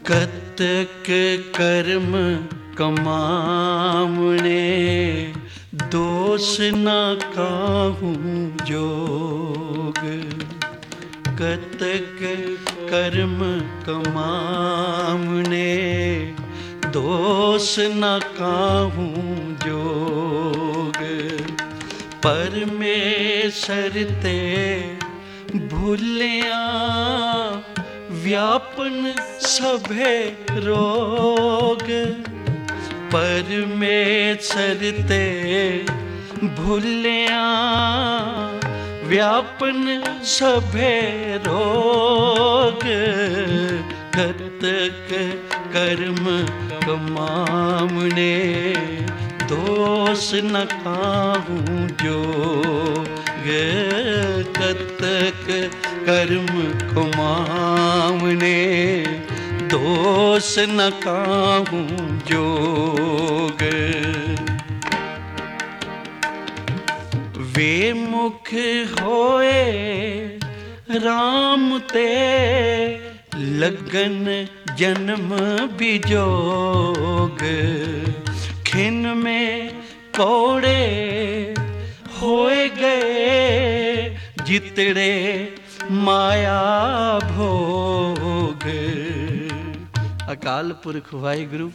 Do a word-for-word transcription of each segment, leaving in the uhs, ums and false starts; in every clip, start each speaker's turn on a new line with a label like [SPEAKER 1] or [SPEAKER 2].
[SPEAKER 1] कतक कर्म कमावने, दोष न काहू जोग। कतक कर्म कमावने, दोष न काहू जोग। परमेश्वर ते भूलिया, व्यापन सभे रोग। परमेश्वर ते भूलिया, व्यापन सभे रोग। कतक कर्म कमावने, दोष न काहू जोग। कतक कर्म कमावने, दोष न काहू जोग। वे मुख होए राम ते, लगन जन्म बिजोग। खिन में कौड़े होए गए, जितड़े माया भोग। अकाल पुरख वाहिगुरु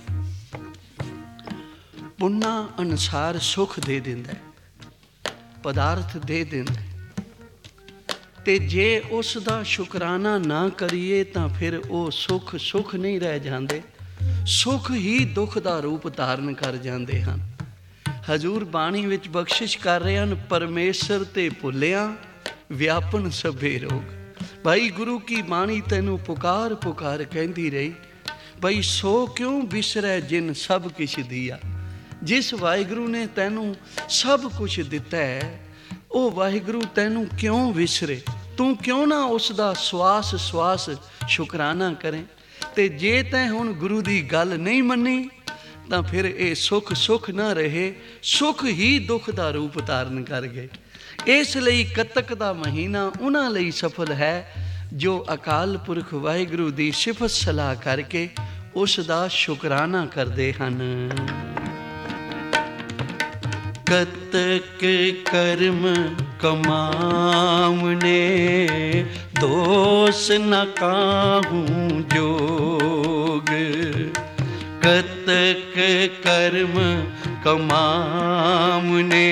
[SPEAKER 1] पुन्ना अनुसार सुख दे दिंदा, पदार्थ दे दिंदा, ते जे उस दा शुकराना ना करिए तां फिर ਉਹ सुख सुख नहीं रह जाते, सुख ही दुख ਦਾ रूप धारण कर जाते हैं। हजूर बाणी विच बख्शिश कर रहे हैं, परमेश्वर ते भुलिया व्यापन सभे रोग। भाई गुरु की बाणी तैनू पुकार पुकार कहती रही, भाई सो क्यों बिसरै जिन सब किश दिया। जिस वाहिगुरु ने तैनू सब कुछ दिता है, ਉਹ ਵਾਹਿਗੁਰੂ ਤੈਨੂੰ ਕਿਉਂ ਵਿਸਰੇ, ਤੂੰ ਕਿਉਂ ਨਾ ਉਸ ਦਾ ਸਵਾਸ ਸਵਾਸ ਸ਼ੁਕਰਾਨਾ ਕਰੇ। ਤੇ ਜੇ ਤੈਂ ਹੁਣ ਗੁਰੂ ਦੀ ਗੱਲ ਨਹੀਂ ਮੰਨੀ ਤਾਂ ਫਿਰ ਇਹ ਸੁੱਖ ਸੁੱਖ ਨਾ ਰਹੇ, ਸੁੱਖ ਹੀ ਦੁੱਖ ਦਾ ਰੂਪ ਧਾਰਨ ਕਰ ਗਏ। ਇਸ ਲਈ ਕੱਤਕ ਦਾ ਮਹੀਨਾ ਉਹਨਾਂ ਲਈ ਸਫਲ ਹੈ ਜੋ ਅਕਾਲ ਪੁਰਖ ਵਾਹਿਗੁਰੂ ਦੀ ਸਿਫਤ ਸਲਾਹ ਕਰਕੇ ਉਸ ਦਾ ਸ਼ੁਕਰਾਨਾ ਕਰਦੇ ਹਨ। कतक कर्म कमावने, दोष न काहू जोग। कतक कर्म कमावने,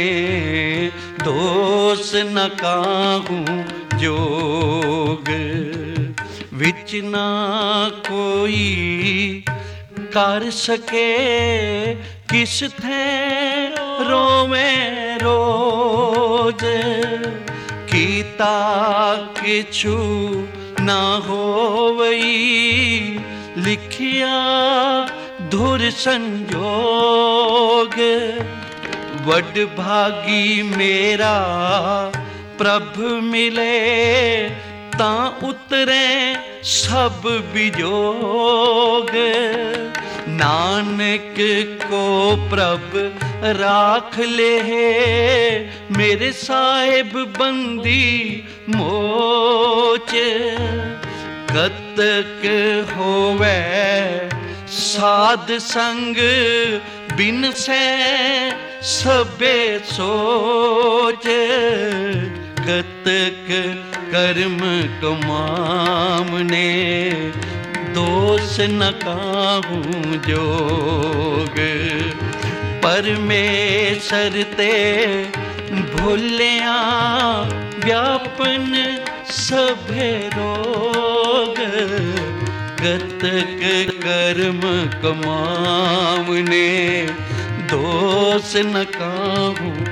[SPEAKER 1] दोष न काहू जोग। विच ना कोई कर सके, किस थे रोवे रोज। कीता किछु ना होवई, लिखिया धुर संजोग। वड भागी मेरा प्रभ मिले, तां उतरे सब बिजोग। नानक को प्रभ राख ले, मेरे साहिब बंदी मोच। कतक होवे साध संग, बिन से सबे सोच। कतक कर्म कमावने, दोष न काहू जोग। परमेश्वर ते भुलिया, व्यापन सभे रोग। कतक कर्म कमावने, दोष न काहू